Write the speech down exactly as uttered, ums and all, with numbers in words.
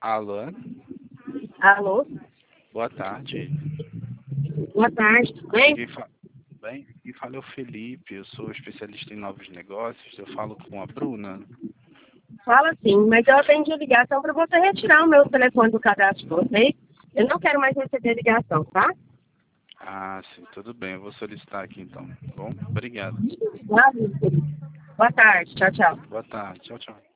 Alô? Alô? Boa tarde. Boa tarde, tudo bem? Quem fa... Bem, quem fala é o Felipe, eu sou especialista em novos negócios, eu falo com a Bruna. Fala sim, mas eu atendi a ligação para você retirar o meu telefone do cadastro de vocês. Eu não quero mais receber ligação, tá? Ah, sim, tudo bem, eu vou solicitar aqui então. Bom, obrigado. Boa tarde, tchau, tchau. Boa tarde, tchau, tchau.